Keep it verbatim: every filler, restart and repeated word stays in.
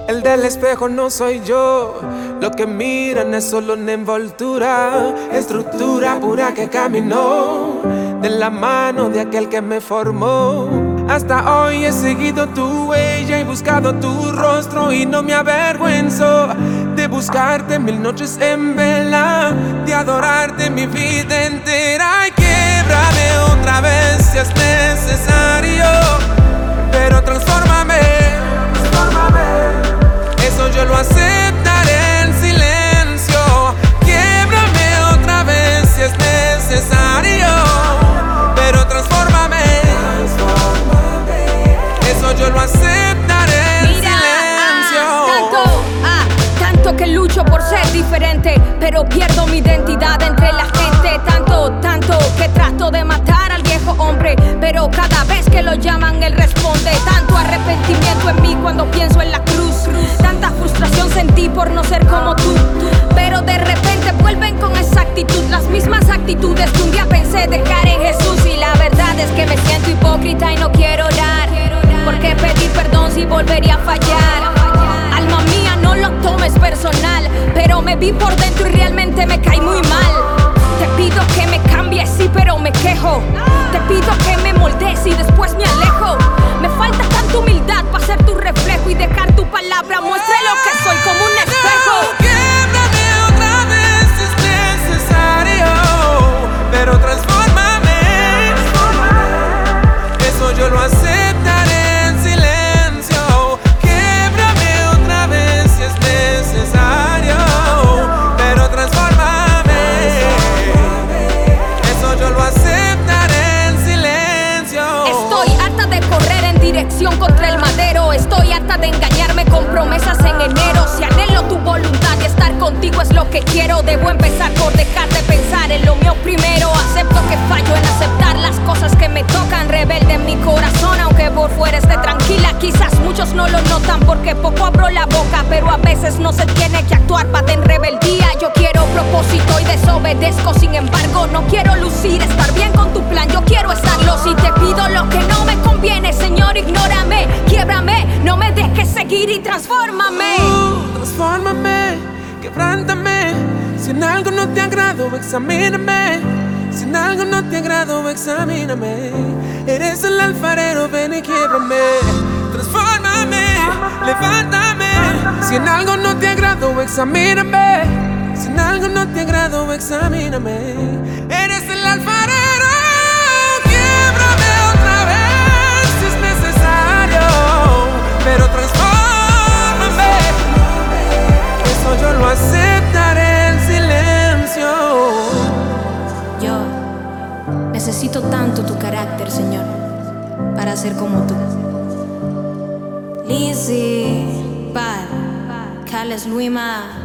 El del espejo no soy yo, lo que miran es solo una envoltura, estructura pura que caminó de la mano de aquel que me formó. Hasta hoy he seguido tu huella y buscado tu rostro, y no me avergüenzo de buscarte mil noches en vela, de adorarte mi vida entera. Y quiebrame otra vez si es necesario, pero transfórmame, transfórmame. Eso yo lo aceptaré en silencio. Quiebrame otra vez si es necesario, pero transfórmame. Eso yo lo aceptaré en Mira, silencio. Ah, tanto, ah, tanto que lucho por ser diferente, pero pierdo mi identidad entre la gente. Tanto, tanto que trato de matar al viejo hombre, pero cada vez que lo llaman él responde. Tanto arrepentimiento en mí cuando pienso en la cruz. Tanta frustración sentí por no ser como tú, pero de repente vuelven con esa actitud, las mismas actitudes que un día pensé dejar en Jesús. Y la verdad es que me siento hipócrita y no quiero orar, porque pedir perdón si volvería a fallar. Alma mía, no lo tomes personal, pero me vi por dentro y realmente me caí muy mal. Te pido que me cambies, sí, pero me quejo. Te pido que me moldees y después me alejo. Me falta tanta humildad para ser tu reflejo y dejar tu palabra muestre lo que soy como un espejo. Quiebrame otra vez si es necesario, pero transfórmame. Eso yo lo aceptaré en silencio. Quiebrame otra vez si es necesario, pero transfórmame. Eso yo lo aceptaré en silencio. Estoy harta de correr en dirección contra el madero. Estoy harta de engañarme con promesas en enero. Si anhelo tu voluntad y estar contigo es lo que quiero, debo empezar por dejar de pensar en lo mío primero. Acepto que fallo en aceptar las cosas que me tocan. Rebelde en mi corazón, aunque por fuera esté tranquila. Quizás muchos no lo notan porque poco abro la boca, pero a veces no se tiene que actuar para en rebeldía. Yo quiero propósito y desobedezco, sin embargo no quiero lucir, estar bien con tu plan, yo quiero estarlo. Si te pido lo que no me conviene, Señor, ignórame, quiebrame, no me dejes seguir y transfórmame. Uh, transfórmame, quebrántame. Si en algo no te agrado, examíname. Si en algo no te agrado, examíname. Eres el alfarero, ven y quiebrame. Transfórmame, levántame. Si en algo no te agrado, examíname. Si en algo no te agrado, examíname. Eres el alfarero, quiebrame otra vez si es necesario, pero transfórmame. Eso yo lo aceptaré en silencio. Yo necesito tanto tu carácter, Señor, para ser como tú. Lizzy, Bad, Carles Luima.